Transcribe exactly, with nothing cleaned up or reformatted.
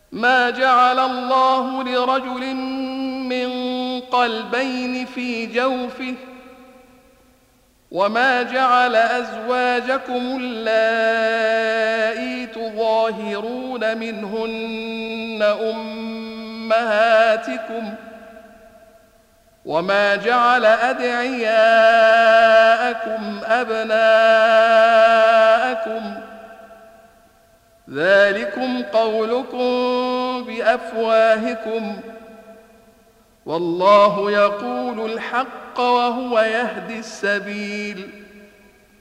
ما جعل الله لرجل من قلبين في جوفه وما جعل أزواجكم اللائي تظاهرون منهن أمهاتكم وما جعل أدعياءكم أبناءكم ذلكم قولكم بأفواهكم والله يقول الحق وهو يهدي السبيل